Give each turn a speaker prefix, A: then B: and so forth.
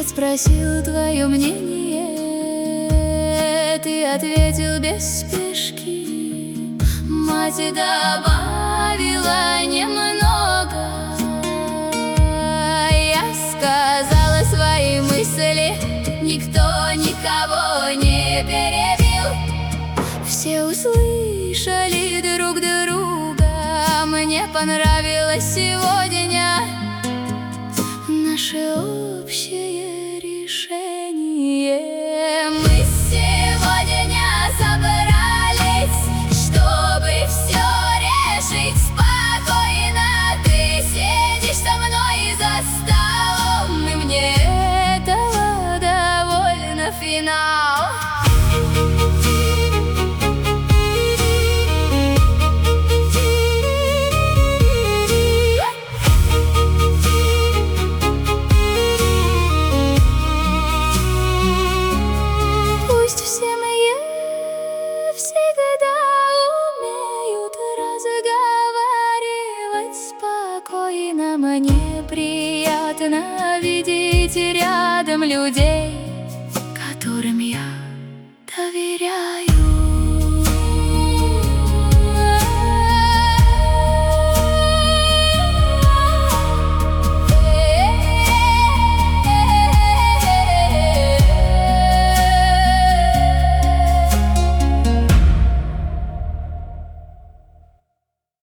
A: Спросил твое мнение, ты ответил без спешки. Мать добавила немного, я сказала свои мысли, никто никого не перебил. Все услышали друг друга, мне понравилось сегодня наше общее решение. Мы сегодня собрались, чтобы все решить спокойно. Ты сидишь со мной за столом, и мне этого довольно. Финал. Всегда умеют разговаривать спокойно. Мне приятно видеть рядом людей, которым я доверяю.